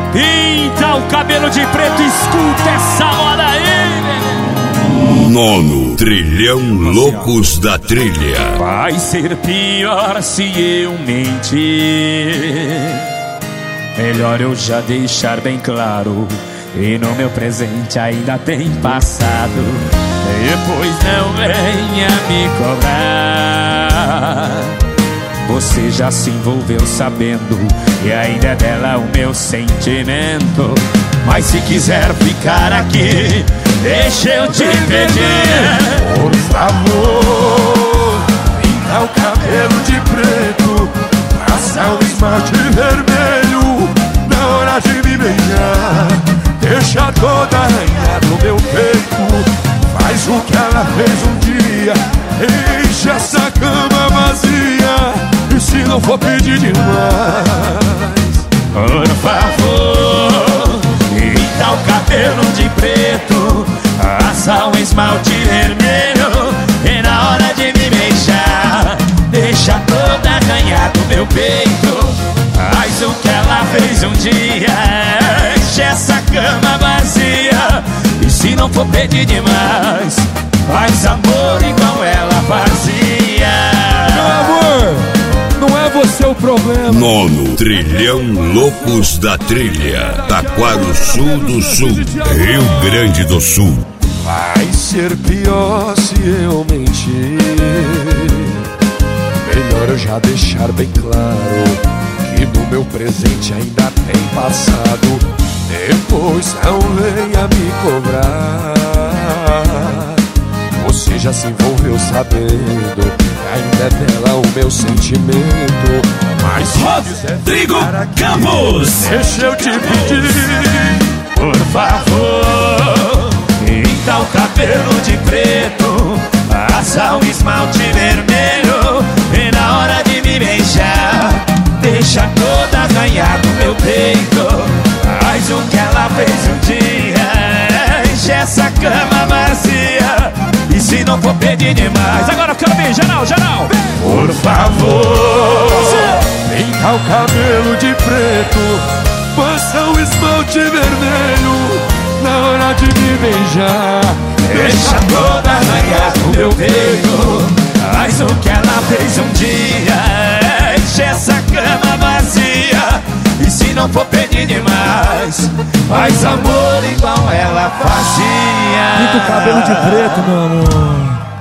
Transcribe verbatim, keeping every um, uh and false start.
Pinta o cabelo de preto, escuta essa moda aí. Nono Trilhão Loucos da Trilha. Vai ser pior se eu mentir. Melhor eu já deixar bem claro. E no meu presente ainda tem passado. Depois não venha me cobrar. Você já se envolveu sabendo, e ainda é dela o meu sentimento. Mas se quiser ficar aqui, deixa eu te pedir, por favor, pinta o cabelo de preto, passa o esmalte vermelho na hora de me beijar. Deixa toda arranhada no meu peito, faz o que ela fez um dia, enche essa cama vazia. E se não for pedir demais, por favor, pinta o cabelo de preto, passa um esmalte vermelho, e na hora de me beijar, deixa toda arranhada no meu peito. Faz o que ela fez um dia, enche essa cama vazia. E se não for pedir demais, faz amor igual ela fazia. Meu amor, não é você o problema. Nono Trilhão Loucos da Trilha. Taquarussu do Sul, Rio Grande do Sul. Vai ser pior se eu mentir. Melhor eu já deixar bem claro que no meu presente ainda tem passado. Depois não venha me cobrar. Você já se envolveu sabendo, ainda é dela o meu sentimento. Mas se Rodrigo Campos, deixa eu te pedir, por favor, pinta o cabelo de preto, passa um esmalte vermelho, e na hora de me beijar, deixa toda arranhada no meu peito. Faz o que ela fez um dia, enche essa cama vazia. E se não for pedir demais, agora eu quero ver, geral, geral, por favor, pinta o cabelo de preto, passa o esmalte vermelho na hora de me beijar. deixa toda arranhada no meu peito. Faz o que ela fez um dia, enche essa cama vazia. E se não for pedir demais, faz amor igual ela fazia. Pinta o cabelo de preto, meu amor.